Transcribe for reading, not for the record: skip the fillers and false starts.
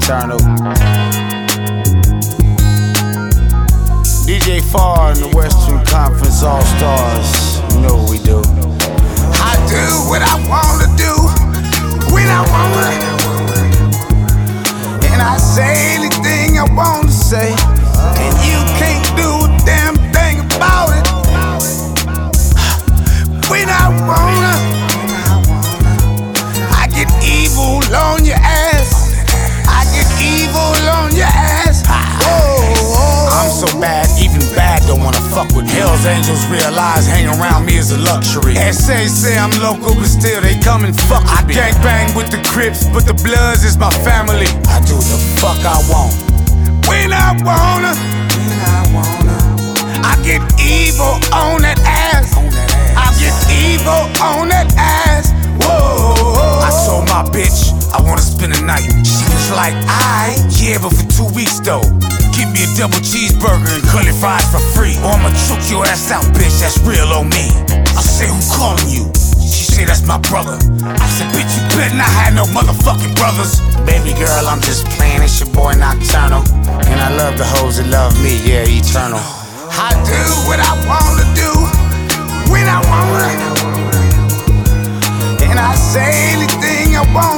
Nocturnal. DJ Farr in the Western Conference All-Stars. You know what we do. I do what I wanna do, when I wanna, and I say anything I wanna say, and you can't do a damn thing about it. When I wanna, I get evil on your ass. I get evil on your ass. I'm so bad, even bad don't wanna fuck with me. Hell's Angels realize hanging around me is a luxury. SA say I'm local, but still they come and fuck with me. I gangbang with the Crips, but the Bloods is my family. I do the fuck I want. When I wanna, I get evil on that ass. I get evil on that ass. Whoa. I told my bitch I wanna spend the night. She was like, yeah, but for 2 weeks though. Give me a double cheeseburger and curly fries for free, or I'ma choke your ass out, bitch, that's real on me. I say, who calling you? She say, that's my brother. I said, bitch, you better not have no motherfucking brothers. Baby girl, I'm just playing, it's your boy Nocturnal. And I love the hoes that love me, yeah, eternal. I do what I wanna do, when I wanna, and I say anything I want.